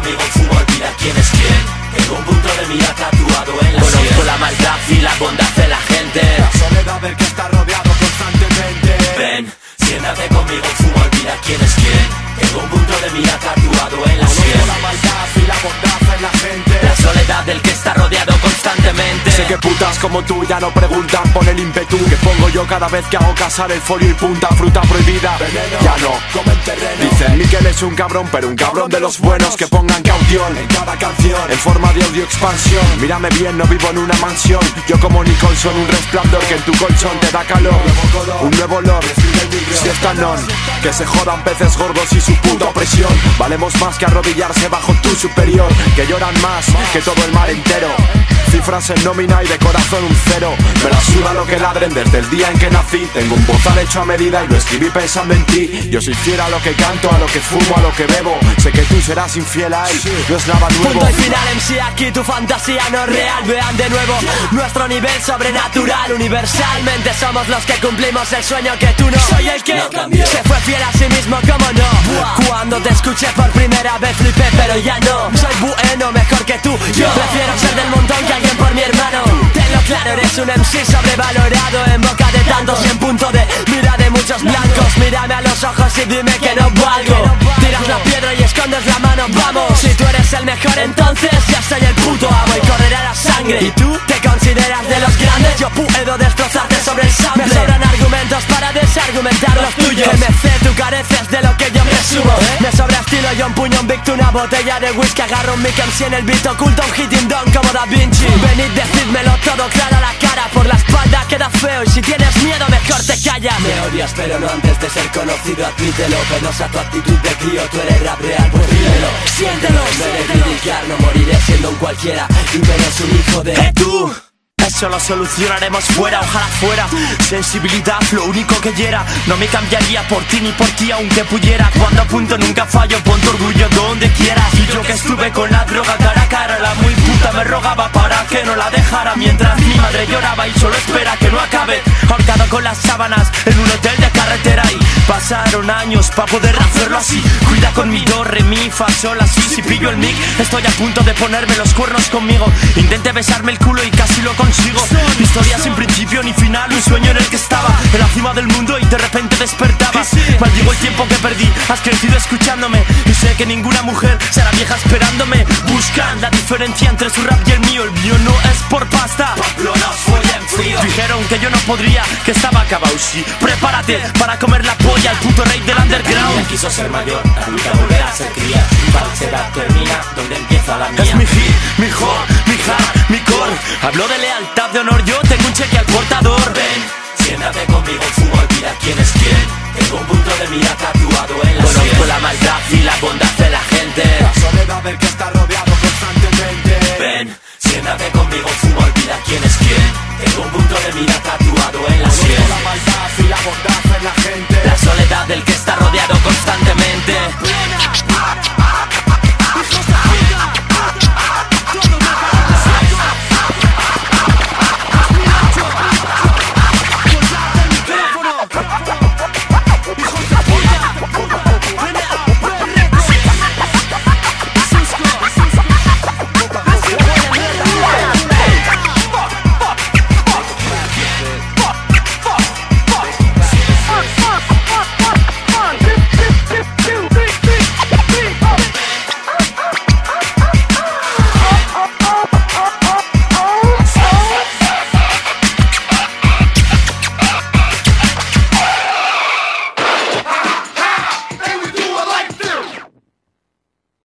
conmigo, fumo, olvida quién es quién. Tengo un punto de mira tatuado en la sien. Conozco la maldad y la bondad de la gente, la soledad del que está rodeado constantemente. Ven, siéntate conmigo, fumo, olvida quién es quién. Tengo un punto de mira tatuado en la sien. Conozco la maldad y la bondad en la gente, la soledad del que está rodeado constantemente. Sé que putas como tú ya no preguntan por el ímpetu que pongo yo cada vez que hago casar el folio y punta. Fruta prohibida, veneno, ya no comen terreno. Dicen Miquel es un cabrón, pero un cabrón de los buenos. Que pongan caución en cada canción, en forma de audio expansión. Mírame bien, no vivo en una mansión. Yo como Nicholson, un resplandor que en tu colchón te da calor. Un nuevo olor, si están non. Que se jodan peces gordos y su puta opresión. Valemos más que arrodillarse bajo tu superior. Que lloran más que todo el mar entero. Cifras en nómina y de corazón un cero. Me la suda lo que ladren desde el día en que nací. Tengo un bozal hecho a medida y lo escribí pensando en ti. Yo soy fiel a lo que canto, a lo que fumo, a lo que bebo. Sé que tú serás infiel a él, no es nada nuevo. Punto y final, MC, aquí tu fantasía no es real. Vean de nuevo nuestro nivel sobrenatural. Universalmente somos los que cumplimos el sueño que tú no. Soy el que no se fue fiel a sí mismo, como no. Cuando te escuché por primera vez flipé, pero ya no. Soy bueno, mejor que tú. Yo prefiero ser del montón que alguien por mi hermano. Tenlo claro, eres un MC sobrevalorado en boca de tantos y en punto de mira de muchos blancos. Mírame a los ojos y dime que no valgo. Tiras la piedra y escondes la mano, vamos. Si tú eres el mejor, entonces ya soy el puto amo y correrá la sangre. ¿Y tú te consideras de los grandes? Yo puedo destrozarte sobre el sample. Me sobran argumentos para desargumentar los tuyos. MC, tú careces de lo que yo presumo. Me sobra estilo, yo empuño un Victor, una botella de whisky. Agarro un Mic MC en el beat, oculto un hitting down como Da Vinci. Venid, decídmelo todo claro a la cara. Por la espalda queda feo y si tienes miedo mejor te callas. Me odias pero no antes de ser conocido, admítelo. Penosa tu actitud de crío, tú eres rap real, pues vívelo. Siéntelo, me de criticar, no moriré siendo un cualquiera y menos un hijo de tú. Eso lo solucionaremos fuera, ojalá fuera. Sensibilidad, lo único que hiera. No me cambiaría por ti ni por ti aunque pudiera. Cuando apunto nunca fallo, pon tu orgullo donde quieras. Y yo que estuve con la droga cara a cara, la muy puta me rogaba para que no la dejara. Mientras mi madre lloraba y solo espera que no acabe. Ahorcado con las sábanas en un hotel de carretera. Y pasaron años pa' poder hacerlo así. Cuida con mi do, re, mi, fa, sol, así. Si pillo el mic, estoy a punto de ponerme los cuernos conmigo. Intenté besarme el culo y casi lo consigo. Historia sin principio ni final, un sueño en el que estaba en la cima del mundo y de repente despertaba. Maldigo el tiempo que perdí, has crecido escuchándome. Y sé que ninguna mujer será vieja esperándome. Buscan la diferencia entre su rap y el mío. El mío no es por pasta, dijeron que yo no podría, que estaba acabado. Sí, prepárate para comer la polla, el puto rey del underground. Ella quiso ser mayor, nunca volverá a ser cría. Su falsedad termina donde empieza la mía. Es mi hit, mi hot, mi hard, mi core. Hablo de lealtad, de honor, yo tengo un cheque al portador. Ven, siéntate conmigo, fumo, olvida quién es quién. Tengo un punto de mira tatuado